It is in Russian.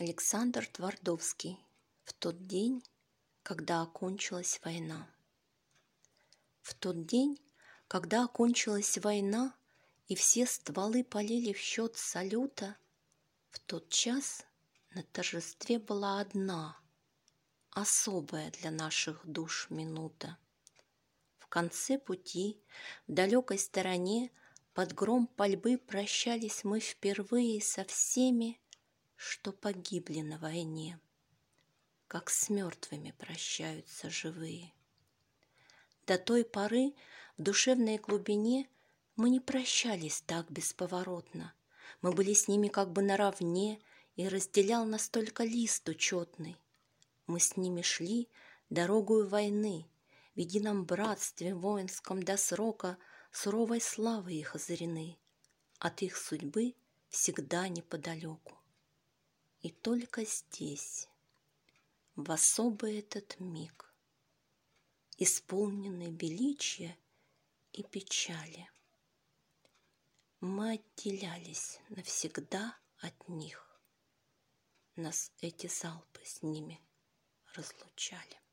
Александр Твардовский. В тот день, когда окончилась война. В тот день, когда окончилась война, и все стволы полили в счет салюта, в тот час на торжестве была одна, особая для наших душ минута. В конце пути, в далекой стороне, под гром пальбы прощались мы впервые со всеми, что погибли на войне, как с мертвыми прощаются живые. До той поры в душевной глубине мы не прощались так бесповоротно. Мы были с ними как бы наравне, и разделял нас только лист учетный. Мы с ними шли дорогою войны, в едином братстве воинском до срока суровой славы их озарены, от их судьбы всегда неподалеку. И только здесь, в особый этот миг, исполненный величия и печали, мы отделялись навсегда от них. Нас эти залпы с ними разлучали.